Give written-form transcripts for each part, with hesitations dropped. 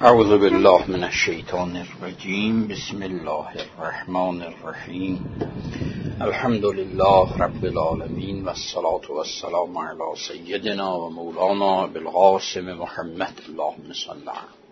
اعوذ بالله من الشیطان الرجیم. بسم الله الرحمن الرحیم. الحمد لله رب العالمین و الصلاة و السلام علی سیدنا و مولانا بالقاسم محمد اللهم صل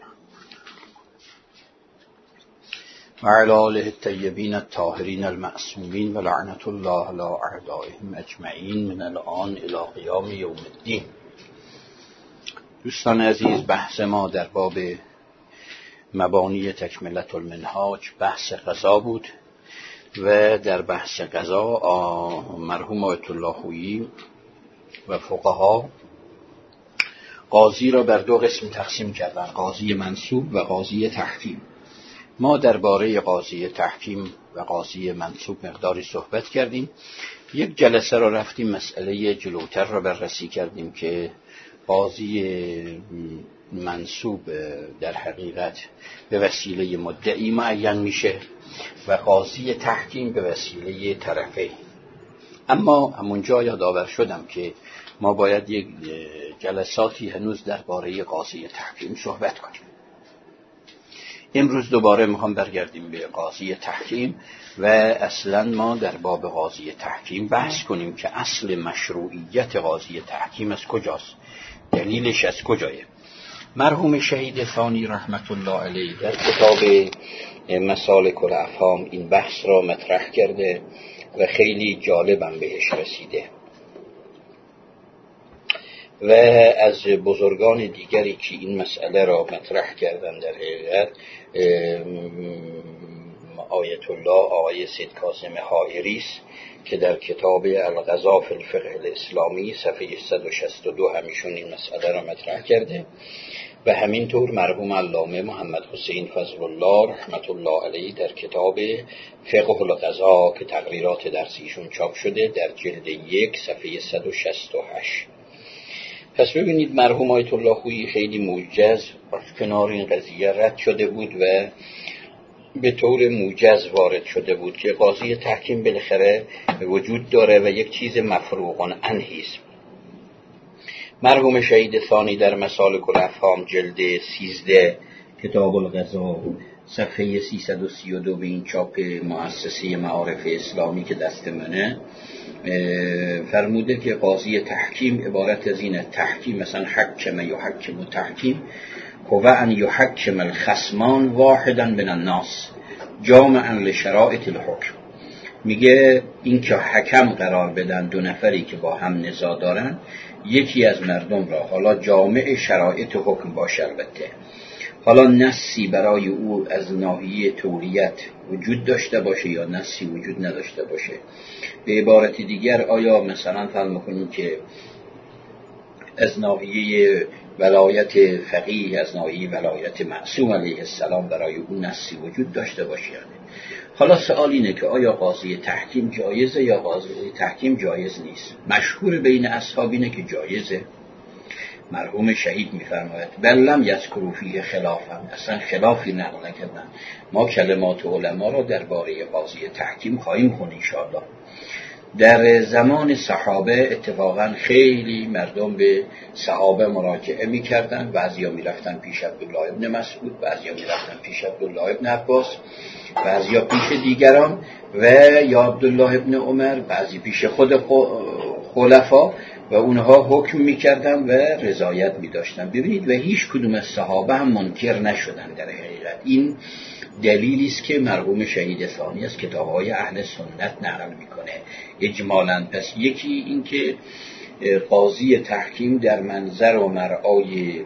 و علی آله الطیبین الطاهرین المعصومین و لعنت الله علی اعدائهم اجمعین من الآن الی قیام یوم الدین. دوستان عزیز، بحث ما در باب مبانی تکمله المنهاج بحث قضا بود و در بحث قضا مرحوم آیت الله خویی و فقها قاضی را بر دو قسم تقسیم کردند: قاضی منصوب و قاضی تحکیم. ما درباره قاضی تحکیم و قاضی منصوب مقداری صحبت کردیم. یک جلسه را رفتیم مسئله جلوتر را بررسی کردیم که قاضی منصوب در حقیقت به وسیله مدعی معین میشه و قاضی تحکیم به وسیله طرفه. اما همونجا یادآور شدم که ما باید یک جلساتی هنوز درباره قاضی تحکیم صحبت کنیم. امروز دوباره میخوام برگردیم به قاضی تحکیم و اصلا ما در باب قاضی تحکیم بحث کنیم که اصل مشروعیت قاضی تحکیم از کجاست، دلیلش از کجایه. مرحوم شهید ثانی رحمت الله علیه در کتاب مسالک الافهام این بحث را مطرح کرده و خیلی جالبم بهش رسیده و از بزرگان دیگری که این مسئله را مطرح کردن در حقیقت آیت الله آقای سید کاظم حائری است که در کتاب القضا فی الفقه الاسلامی صفحه 162 همیشون این مسئله را مطرح کرده و همینطور مرحوم علامه محمد حسین فضل الله رحمت الله علیه در کتاب فقه القضا که تقریرات درسیشون چاپ شده در جلد 1 صفحه 168. پس ببینید مرحوم آیت الله خویی خیلی موجز کنار این قضیه رد شده بود و به طور موجز وارد شده بود که قاضی تحکیم بالاخره وجود داره و یک چیز مفروغ عنه است. مرحوم شهید ثانی در مسالک الافهام جلد 13 کتاب القضا صفحه 332 به این چاپ مؤسسه معارف اسلامی که دست منه فرموده که قاضی تحکیم عبارت از اینه: تحکیم مثلا حکم یحکم و تحکیم هو ان یحکم الخصمان واحدا من الناس جامعا لشرائط الحکم. میگه این که حکم قرار بدن دو نفری که با هم نزاع دارن، یکی از مردم را، حالا جامع شرایط حکم باشه، البته حالا نصی برای او از ناحیه تولیت وجود داشته باشه یا نصی وجود نداشته باشه. به عبارت دیگر آیا مثلا فهم کنیم که از ناحیه ولایت فقیه، از ناحیه ولایت معصوم علیه السلام برای او نصی وجود داشته باشه؟ حالا سوال اینه که آیا قاضی تحکیم جایزه یا قاضی تحکیم جایز نیست؟ مشهور بین اصحاب اینه که جایزه. مرحوم شهید میفرماید بل لم یذکروا فیه خلافا، اصلا خلافی نقل نکردن. ما کلمات علما را درباره قاضی تحکیم خواهیم خوند ان شاء الله. در زمان صحابه اتفاقا خیلی مردم به صحابه مراجعه میکردن، بعضیا میرفتن پیش عبدالله ابن مسعود، بعضیا میرفتن پیش عبدالله ابن عباس، بعضیا پیش دیگران و یا عبدالله ابن عمر، بعضی پیش خود خلفا و اونها حکم میکردن و رضایت میداشتن. ببینید و هیچ کدوم از صحابه هم منکر نشدن. در حقیقت این دلیلی است که مرحوم شهید ثانی از کتاب‌های اهل سنت نقل میکنه اجمالاً. پس یکی این که قاضی تحکیم در منظر و مرعای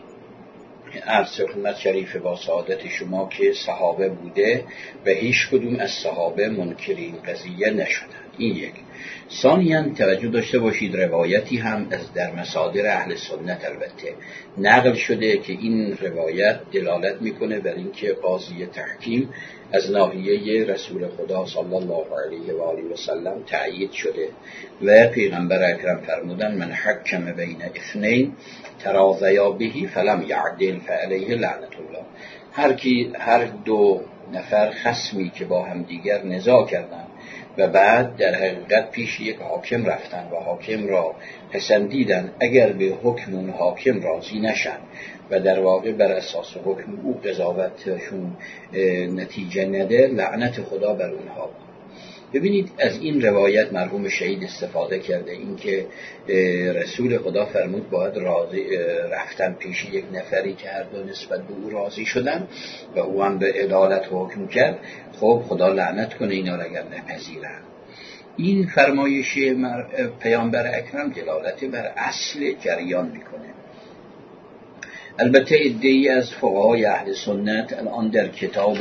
عرض خدمت شریف با سعادت شما که صحابه بوده و هیچ کدوم از صحابه منکرین قضیه نشدن. این یک. ثانیاً توجه داشته باشید روایتی هم از در مصادر اهل سنت البته نقل شده که این روایت دلالت میکنه بر اینکه قاضی تحکیم از ناحیه رسول خدا صلی الله علیه و آله و سلم تأیید شده و پیغمبر اکرم فرمودن من حکم بین اثنین تراضیا به فلم یعدل فعلیه لعنت الله. هر دو نفر خصمی که با هم دیگر نزاع کردن و بعد در حقیقت پیش یک حاکم رفتن و حاکم را پسندیدن. اگر به حکم اون حاکم راضی نشن و در واقع بر اساس حکم او قضاوتشون نتیجه نده، لعنت خدا بر اونها. ببینید از این روایت مرحوم شهید استفاده کرده، اینکه رسول خدا فرمود باید راضی رفتن پیش یک نفری که هر دو نسبت به او راضی شدن و او هم به عدالت حکم کرد. خب خدا لعنت کنه اینا را اگر نپذیرن. این فرمایش پیامبر اکرم دلالت بر اصل جریان میکنه. البته عده‌ای از فقهای اهل سنت الان در کتاب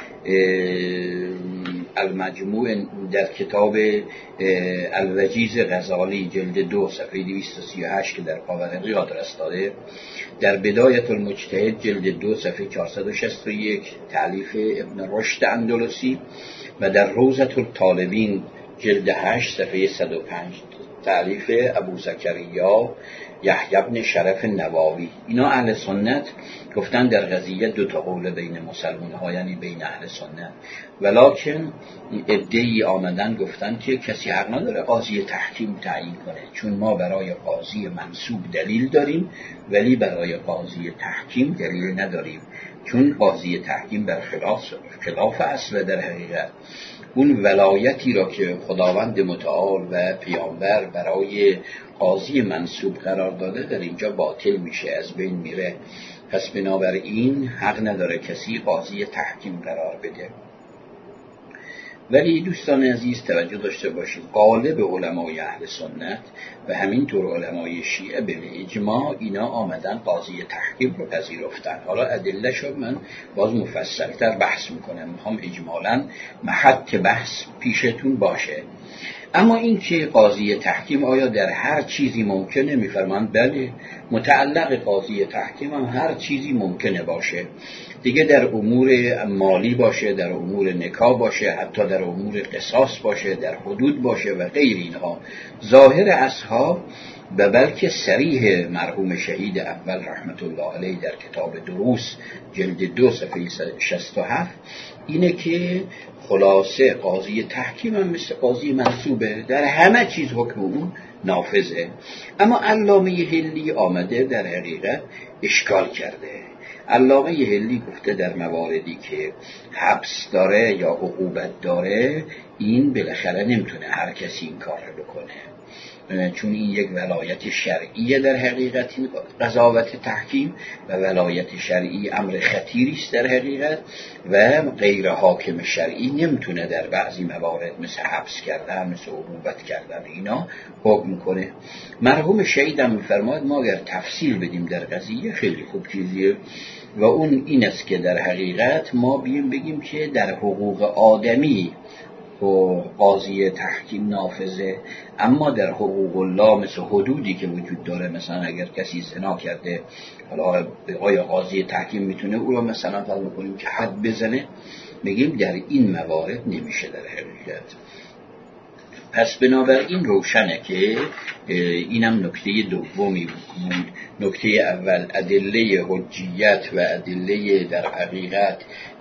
المجموع، در کتاب الوجیز غزالی جلد 2 صفحه 238 که در پاورقی آدرس داده، در بدایت المجتهد جلد 2 صفحه 461 تألیف ابن رشد اندلسی و در روضة الطالبین جلد 8 صفحه 105 تألیف ابو زکریا یحیی بن شرف نواوی، اینا اهل سنت گفتن در قضیه 2 قول بین مسلمان ها، یعنی بین اهل سنت. ولکن عده‌ای آمدن گفتن که کسی حق نداره قاضی تحکیم تعیین کنه، چون ما برای قاضی منصوب دلیل داریم ولی برای قاضی تحکیم دلیل نداریم، چون قاضی تحکیم بر خلاف اصل. در حقیقت اون ولایتی را که خداوند متعال و پیامبر برای قاضی منصوب قرار داده در اینجا باطل میشه، از بین میره. پس بنابراین حق نداره کسی قاضی تحکیم قرار بده. ولی دوستان عزیز توجه داشته باشید، غالب علمای اهل سنت و همینطور علمای شیعه به اجماع اینا آمدن قاضی تحکیم رو پذیرفتن. حالا ادله شد من باز مفصل‌تر بحث میکنم، میخوام اجمالاً محط بحث پیشتون باشه. اما این که قاضی تحکیم آیا در هر چیزی ممکنه؟ میفرمایند بله، متعلق قاضی تحکیم هم هر چیزی ممکنه باشه دیگه، در امور مالی باشه، در امور نکاح باشه، حتی در امور قصاص باشه، در حدود باشه و غیر اینها. ظاهر اصحاب و بلکه صریح مرحوم شهید اول رحمت الله علیه در کتاب دروس جلد 2 صفحه 67 اینه که خلاصه قاضی تحکیم هم مثل قاضی منصوبه، در همه چیز حکم اون نافذه. اما علامه حلی آمده در حقیقت اشکال کرده. علامه حلی گفته در مواردی که حبس داره یا عقوبت داره، این بالاخره نمیتونه هر کسی این کار رو بکنه، چون این یک ولایت شرعیه در حقیقت این قضاوت تحکیم، و ولایت شرعی امر خطیری است در حقیقت و غیر حاکم شرعی نمیتونه در بعضی موارد مثل حبس کردن، مثل عقوبت کردن اینا حکم کنه. مرحوم شهید هم میفرماید ما اگر تفصیل بدیم در قضیه خیلی خوب چیزیه، و اون این است که در حقیقت ما بگیم که در حقوق آدمی و قاضی تحکیم نافذه، اما در حقوق الله مثل حدودی که وجود داره، مثلا اگر کسی زنا کرده، حالا آیا قاضی تحکیم میتونه او رو مثلا فرض کنیم که حد بزنه؟ میگیم در این موارد نمیشه در حقیقت. پس بنابراین روشنه که اینم نکته دومی بود. نکته اول ادله حجیت و ادله در حقیقت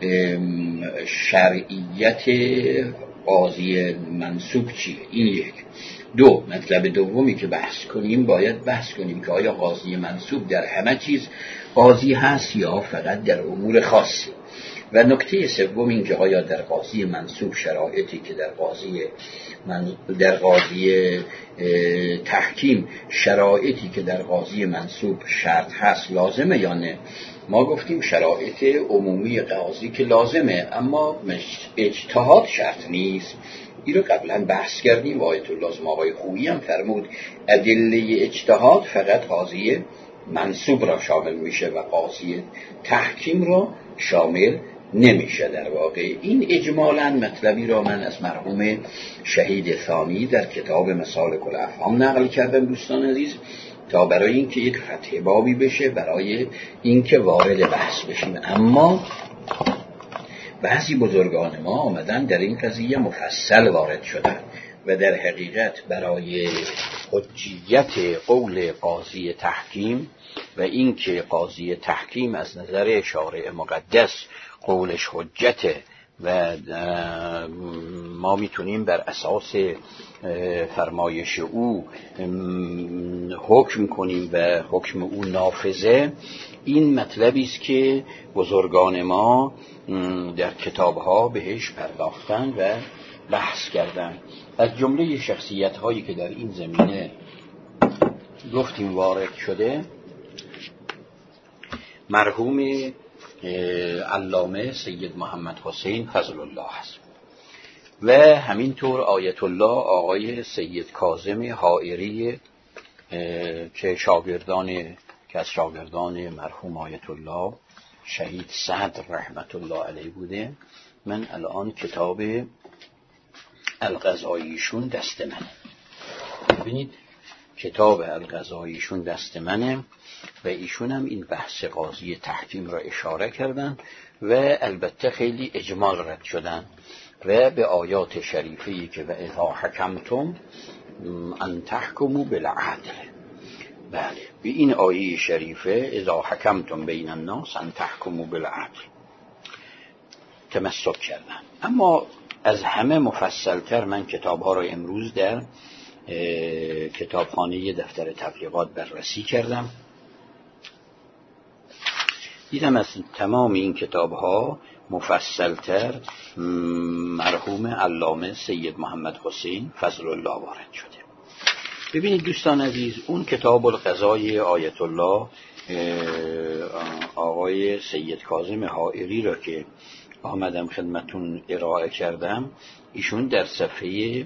شرعیت قاضی منصوب چیه، این یک. دو، مطلب دومی که بحث کنیم باید بحث کنیم که آیا قاضی منصوب در همه چیز قاضی هست یا فقط در امور خاصی. و نکته سوم این که آیا در قاضی منصوب شرایطی که در قاضی تحکیم شرایطی که در قاضی منصوب شرط هست لازمه یا نه. ما گفتیم شرایط عمومی قاضی که لازمه، اما اجتهاد شرط نیست. این رو قبلا بحث کردیم و آیت الله آقای خویی هم فرمود ادله اجتهاد فقط قاضی منصوب را شامل میشه و قاضی تحکیم را شامل نمیشه. در واقع این اجمالاً مطلبی را من از مرحوم شهید ثانی در کتاب مسالک الافهام نقل کردم دوستان عزیز، تا برای اینکه یک فتح بابی بشه، برای اینکه وارد بحث بشیم. اما بعضی بزرگان ما آمدن در این قضیه مفصل وارد شدن و در حقیقت برای حجیت قول قاضی تحکیم و اینکه قاضی تحکیم از نظر شارع مقدس قولش حجته و ما میتونیم بر اساس فرمایش او حکم کنیم و حکم او نافذه. این مطلبی است که بزرگان ما در کتابها بهش پرداختن و بحث کردن. از جمله شخصیت‌هایی که در این زمینه گفتیم وارد شده مرحوم علامه سید محمد حسین فضل الله است و همینطور آیت الله آقای سید کاظم حائری که از شاگردان مرحوم آیت الله شهید صدر رحمت الله علیه بوده. من الان کتاب القضاییشون دست منه. ببینید کتاب القضاییشون دست منه و ایشون هم این بحث قاضی تحکیم را اشاره کردن و البته خیلی اجمال رد شدن و به آیات شریفه‌ای که و اذا حکمتم ان تحکموا بالعدل، بله به این آیه شریفه اذا حکمتم بین الناس ان تحکموا بالعدل تمسک کردن. اما از همه مفصلتر من کتاب‌ها را امروز در کتابخانه دفتر تبلیغات بررسی کردم. دیدم از تمام این کتاب‌ها مفصلتر مرحوم علامه سید محمد حسین فضل الله وارد شده. ببینید دوستان عزیز، اون کتاب القضای آیت الله آقای سید کاظم حائری را که آمدم خدمتون ارائه کردم، ایشون در صفحه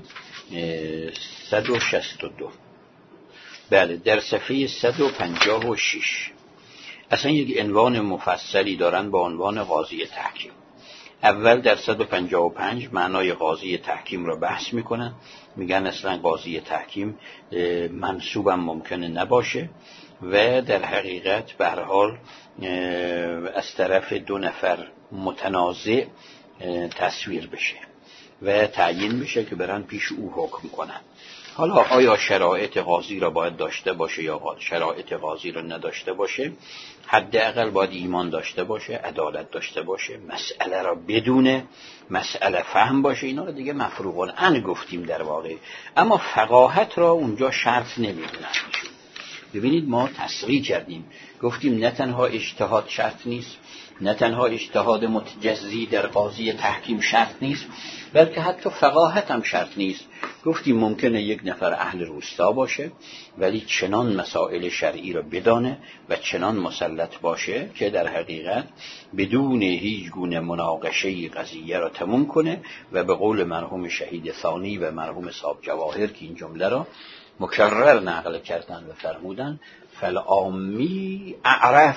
162 بله در صفحه 156 اصلا یک عنوان مفصلی دارن با عنوان قاضی تحکیم. اول در 155 معنای قاضی تحکیم را بحث میکنن، میگن اصلا قاضی تحکیم منصوبم ممکنه نباشه و در حقیقت به هر حال از طرف دو نفر متنازع تصویر بشه و تعیین بشه که برن پیش او حکم کنن. حالا آیا شرایط قاضی را باید داشته باشه یا شرایط قاضی را نداشته باشه؟ حداقل باید ایمان داشته باشه، عدالت داشته باشه، مسئله را بدونه، مسئله فهم باشه. اینا رو دیگه مفروغان گفتیم در واقع، اما فقاهت را اونجا شرط نمیدونن. ببینید ما تصریح کردیم، گفتیم نه تنها اجتهاد شرط نیست، نه تنها اجتهاد متجزی در قاضی تحکیم شرط نیست، بلکه حتی فقاهت هم شرط نیست. گفتیم ممکنه یک نفر اهل روستا باشه ولی چنان مسائل شرعی را بدانه و چنان مسلط باشه که در حقیقت بدون هیچ گونه مناقشه قضیه را تموم کنه و به قول مرحوم شهید ثانی و مرحوم صاحب جواهر که این جمله را مکرر نقل کردن و فرمودن فالعامی اعرف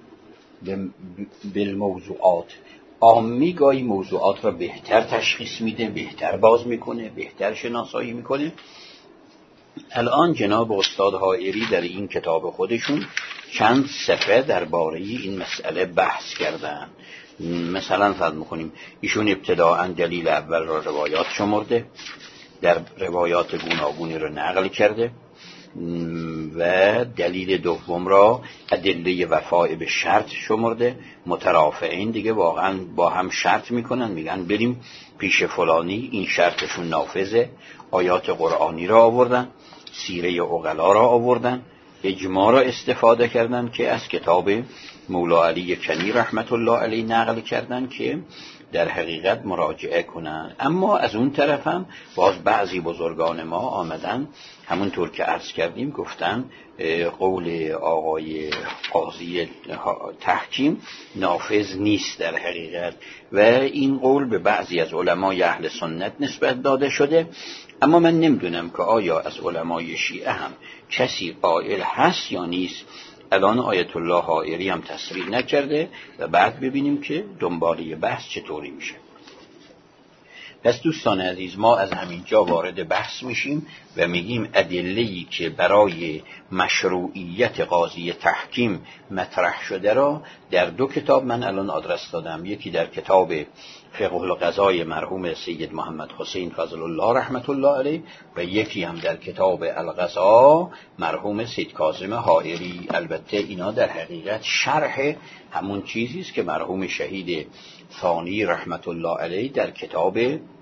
بالموضوعات، عامی گاهی موضوعات را بهتر تشخیص میده، بهتر باز میکنه، بهتر شناسایی میکنه. الان جناب استاد حائری در این کتاب خودشون چند صفحه درباره این مسئله بحث کردن. مثلا فرض میکنیم ایشون ابتداءً دلیل اول را روایات شمرده، در روایات گوناگونی را نقل کرده و دلیل دوم را ادله وفاء به شرط شمرده. مترافعین دیگه واقعا با هم شرط میکنن، میگن بریم پیش فلانی، این شرطشون نافذه. آیات قرآنی را آوردن، سیره عقلا را آوردن، اجماع را استفاده کردن که از کتاب مولا علی کنی رحمت الله علیه نقل کردن که در حقیقت مراجعه کنن. اما از اون طرف هم باز بعضی بزرگان ما آمدن همونطور که عرض کردیم گفتن قول آقای قاضی تحکیم نافذ نیست در حقیقت و این قول به بعضی از علمای اهل سنت نسبت داده شده. اما من نمیدونم که آیا از علمای شیعه هم کسی قائل هست یا نیست. الان آیت الله حائری هم تصریح نکرده و بعد ببینیم که دنباله بحث چطوری میشه. پس دوستان عزیز، ما از همینجا وارد بحث میشیم و میگیم ادله‌ای که برای مشروعیت قاضی تحکیم مطرح شده را در دو کتاب من الان آدرس دادم. یکی در کتاب فقه القضاء مرحوم سید محمد حسین فضل الله رحمت الله علیه و یکی هم در کتاب القضاء مرحوم سید کاظم حائری. البته اینا در حقیقت شرح همون چیزی است که مرحوم شهید ثانی رحمت الله علیه در کتاب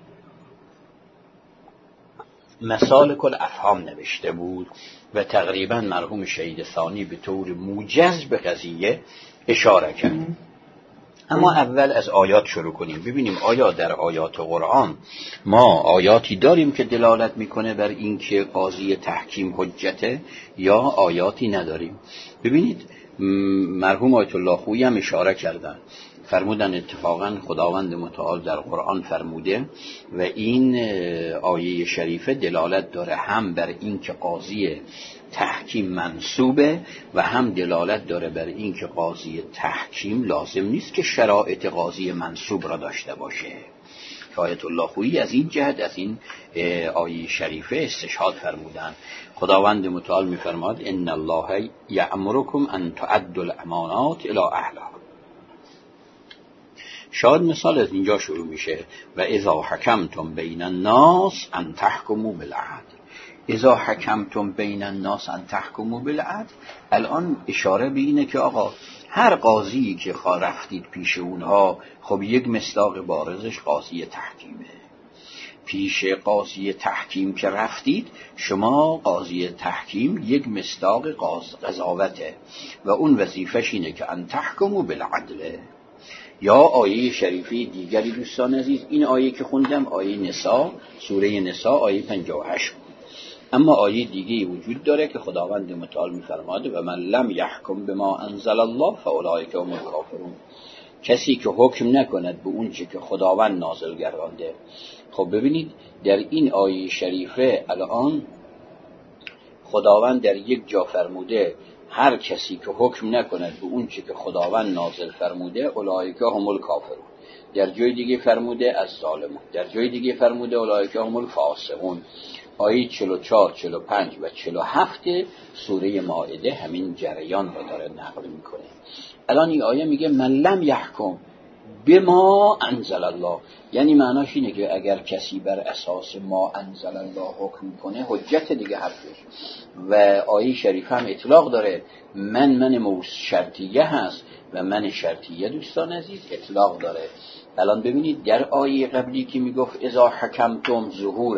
مسالک الافهام نوشته بود و تقریبا مرحوم شهید ثانی به طور موجز به قضیه اشاره کرد. اما اول از آیات شروع کنیم، ببینیم آیا در آیات قرآن ما آیاتی داریم که دلالت میکنه بر این که قاضی تحکیم حجته یا آیاتی نداریم. ببینید مرحوم آیت الله خویی هم اشاره کردن، فرمودن اتفاقا خداوند متعال در قرآن فرموده و این آیه شریفه دلالت داره هم بر این که قاضی تحکیم منصوبه و هم دلالت داره بر این که قاضی تحکیم لازم نیست که شرایط قاضی منصوب را داشته باشه. آیت الله خویی از این جهت از این آیه شریفه استشهاد فرمودن. خداوند متعال می‌فرماد ان الله یأمرکم ان تؤدوا الامانات الی اهلها. شاید مثال از اینجا شروع میشه و اذا حکمتم بین الناس ان تحکموا بالعدل. اذا حکمتم بین الناس ان تحکموا بالعدل، الان اشاره به اینه که آقا هر قاضی که رفتید پیش اونها، خب یک مصداق بارزش قاضی تحکیمه. پیش قاضی تحکیم که رفتید شما، قاضی تحکیم یک مصداق قضاوته و اون وظیفش اینه که ان تحکموا بالعدل. یا آیه شریفه دیگری دوستان عزیز، این آیه که خوندم آیه نساء، سوره نساء آیه 58 بود. اما آیه دیگه‌ای وجود داره که خداوند متعال می‌فرماده و من لم یحکم بما انزل الله فاولئک هم الکافرون. کسی که حکم نکند به اون چه که خداوند نازل گردانده. خب ببینید در این آیه شریفه الان خداوند در یک جا فرموده هر کسی که حکم نکند به اون چه که خداوند نازل فرموده اولئک هم الکافرون. در جای دیگه فرموده از ظالمون، در جای دیگه فرموده اولئک هم الفاسقون. آیه 44 45 و 47 سوره مائده همین جریان رو داره نقل میکنه. الان این آیه میگه من لم یحکم بما انزل الله، یعنی معناش اینه که اگر کسی بر اساس ما انزل الله حکم کنه حجت دیگه حرفش. و آیه شریف هم اطلاق داره، من شرطیه هست و من شرطیه دوستان عزیز اطلاق داره. الان ببینید در آیه قبلی که میگفت اذا حکمتم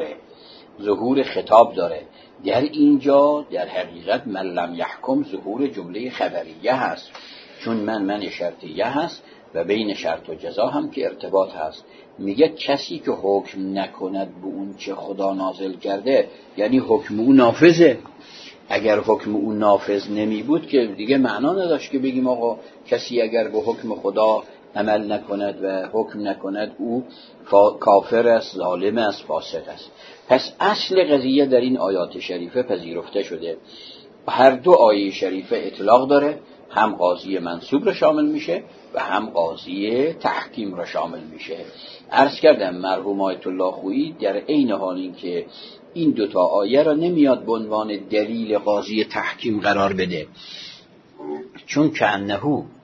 ظهور خطاب داره، در اینجا در حقیقت من لم یحکم ظهور جمله خبریه هست، چون من شرطیه هست و بین شرط و جزا هم که ارتباط هست. میگه کسی که حکم نکند به اون چه خدا نازل کرده، یعنی حکم او نافذه. اگر حکم او نافذ نمی بود که دیگه معنا نداشت که بگیم آقا کسی اگر به حکم خدا عمل نکند و حکم نکند او کافر است، ظالم است، فاسق است. پس اصل قضیه در این آیات شریفه پذیرفته شده. هر دو آیه شریفه اطلاق داره، هم قاضی منصوب را شامل میشه و هم قاضی تحکیم را شامل میشه. عرض کردم مرحوم آیت الله خویی در عین حال این که این دوتا آیه را نمیاد به عنوان دلیل قاضی تحکیم قرار بده، چون کأنه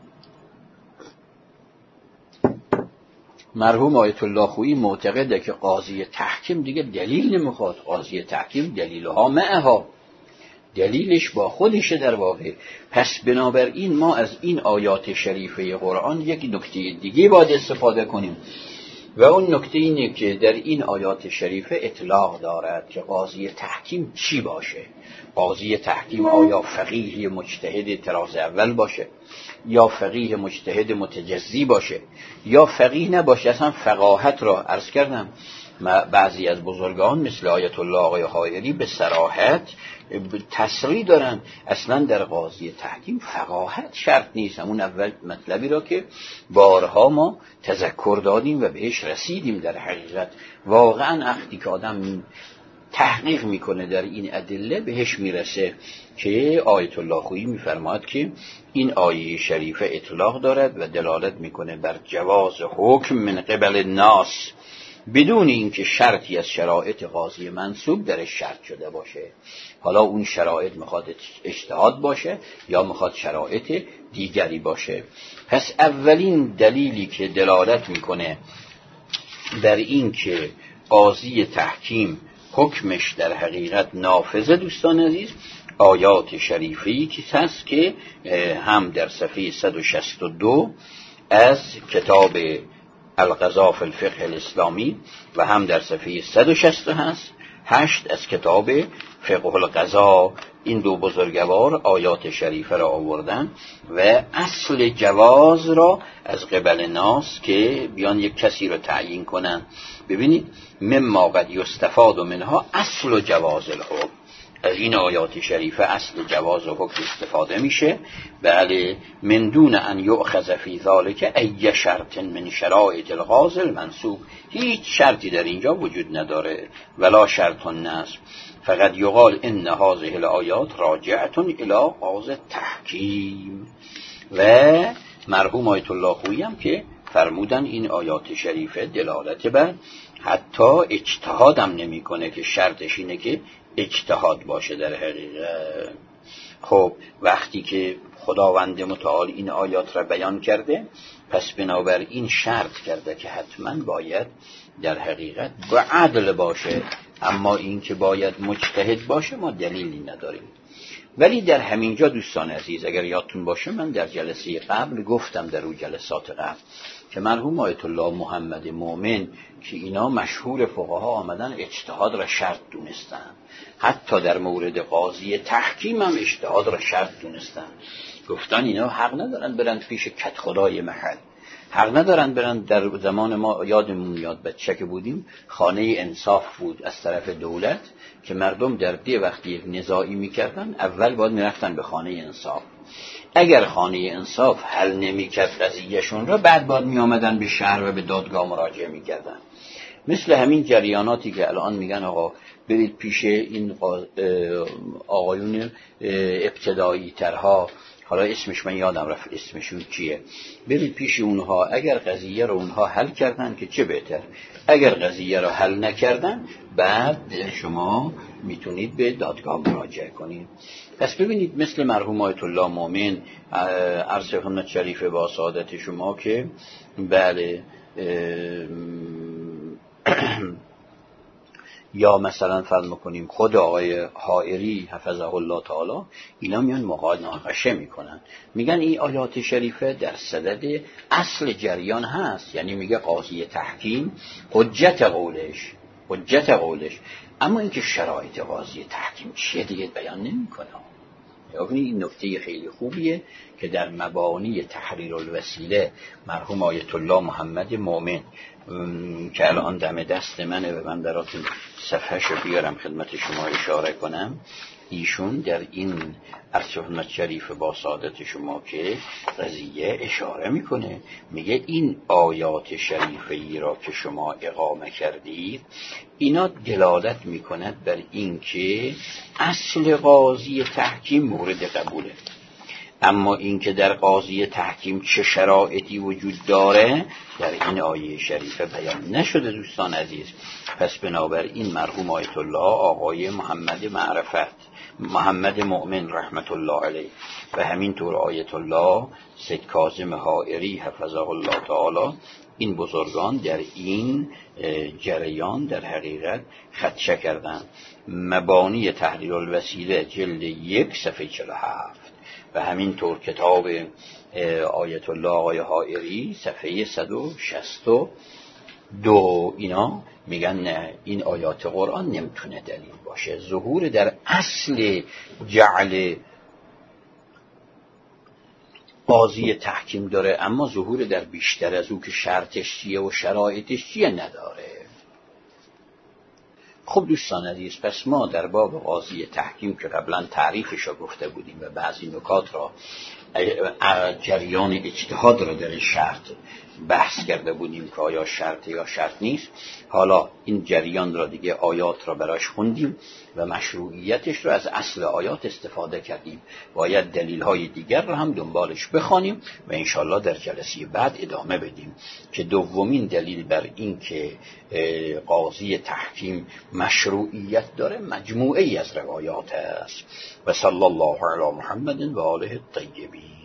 مرحوم آیت الله خویی معتقده که قاضی تحکیم دیگه دلیل نمیخواد. قاضی تحکیم دلیلها معها، دلیلش با خودشه در واقع. پس بنابراین ما از این آیات شریفه قرآن یک نکته دیگه باید استفاده کنیم و اون نکته اینه که در این آیات شریفه اطلاق دارد که قاضی تحکیم چی باشه. قاضی تحکیم آیا فقیه مجتهد طراز اول باشه یا فقیه مجتهد متجزی باشه یا فقیه نباشه. اصلا فقاهت را عرض کردم بعضی از بزرگان مثل آیت الله آقای حائری به صراحت تصریح دارن اصلا در قاضی تحکیم فقاهت شرط نیست. همون اول مطلبی را که بارها ما تذکر دادیم و بهش رسیدیم. در حقیقت واقعا وقتی که آدم تحقیق میکنه در این ادله بهش میرسه که آیت الله خویی میفرماد که این آیه شریفه اطلاق دارد و دلالت میکنه بر جواز حکم من قبل الناس، بدون اینکه شرطی از شرایط قاضی منصوب درش شرط شده باشه. حالا اون شرایط میخواد اجتهاد باشه یا میخواد شرایط دیگری باشه. پس اولین دلیلی که دلالت میکنه در این که قاضی تحکیم حکمش در حقیقت نافذه، دوستان عزیز، آیات شریفه‌ای که هست که هم در صفحه 162 از کتاب القضاء فی الفقه الاسلامی و هم در صفحه 168 از کتاب فقه القضاء، این دو بزرگوار آیات شریفه را آوردن و اصل جواز را از قبل ناس که بیان یک کسی را تعیین کنن. ببینید مما قد یستفاد منها اصل جواز الحکم، از این آیات شریفه اصل جواز و حکم استفاده میشه. بله، من دون ان یؤخذ فی ذلک ای شرط من شرایط القاضی المنصوب، هیچ شرطی در اینجا وجود نداره، ولا شرط النصب، فقط یقال ان هذه الآیات راجعه الی قاضی تحکیم. و مرحوم آیت الله خویی هم که فرمودن این آیات شریفه دلالت بر حتی اجتهاد هم نمی کنه که شرطش اینه که اجتهاد باشه در حقیقت. خب وقتی که خداوند متعال این آیات را بیان کرده، پس بنابراین شرط کرده که حتما باید در حقیقت با عدل باشه، اما این که باید مجتهد باشه ما دلیلی نداریم. ولی در همینجا دوستان عزیز اگر یادتون باشه من در جلسه قبل گفتم، در اون جلسات قبل، که مرحوم آیت الله محمد مومن که اینا مشهور فقها آمدن اجتهاد را شرط دونستن، حتی در مورد قاضی تحکیم هم اجتهاد را شرط دونستن. گفتن اینا حق ندارن برند پیش کت خدای محل، حق ندارن برند. در زمان ما یادمون میاد بچه که بودیم خانه انصاف بود از طرف دولت که مردم در دی وقتی یک نزاعی میکردن اول باید میرفتن به خانه انصاف، اگر خانه انصاف حل نمیکرد قضیهشون را بعد باید میآمدن به شهر و به دادگاه مراجعه میکردن. مثل همین جریاناتی که الان میگن آقا برید پیش این آقایون ابتدایی ترها، حالا اسمش من یادم رفت اسمشون چیه، برید پیش اونها، اگر قضیه رو اونها حل کردن که چه بهتر، اگر قضیه رو حل نکردن بعد شما میتونید به دادگاه مراجعه کنید. پس ببینید مثل مرحوم آیت الله مومن عرض خدمت شریفه با سعادت شما که بله یا مثلا فرض میکنیم خود آقای حائری حفظه الله تعالی، اینا میان مناقشه میکنن، میگن این آیات شریفه در صدد اصل جریان هست، یعنی میگه قاضی تحکیم حجت قولش، اما اینکه شرایط قاضی تحکیم چیه دیگه بیان نمیکنه. یعنی این نکته خیلی خوبیه که در مبانی تحریر الوسیله مرحوم آیت الله محمد مومن که الان دم دست منه و من براتون صفحه‌شو بیارم خدمت شما اشاره کنم، ایشون در این عرض خدمت شریف با سعادت شما که قضیه اشاره میکنه، میگه این آیات شریفه‌ای را که شما اقامه کردید اینا دلالت میکند بر این که اصل قاضی تحکیم مورد قبوله، اما این که در قاضی تحکیم چه شرایطی وجود داره در این آیه شریفه بیان نشده دوستان عزیز. پس بنابراین مرحوم آیت الله آقای محمد مؤمن رحمت الله علیه و همینطور آیت الله سید کاظم حائری حفظه الله تعالی، این بزرگان در این جریان در حقیقت خدشه کردن. مبانی تحریر الوسیله جلد 1 صفحه 47 و همینطور کتاب آیت الله آقای حائری صفحه 162 اینا میگن نه، این آیات قرآن نمیتونه دلیل باشه، ظهور در اصل جعل قاضی تحکیم داره، اما ظهور در بیشتر از او که شرطش چیه و شرایطش چیه نداره. خب دوستان عزیز، پس ما در باب قاضی تحکیم که قبلا تعریفش رو گفته بودیم و بعضی نکات را جریان اجتهاد را در شرط بحث کرده بودیم که آیا شرط یا شرط نیست. حالا این جریان را دیگه آیات را براش خوندیم و مشروعیتش را از اصل آیات استفاده کردیم. باید دلیل‌های دیگر را هم دنبالش بخوانیم و انشالله در جلسه بعد ادامه بدیم که دومین دلیل بر این که قاضی تحکیم مشروعیت داره مجموعه ای از روایات است. و صلی الله علی محمد و آله الطیبین.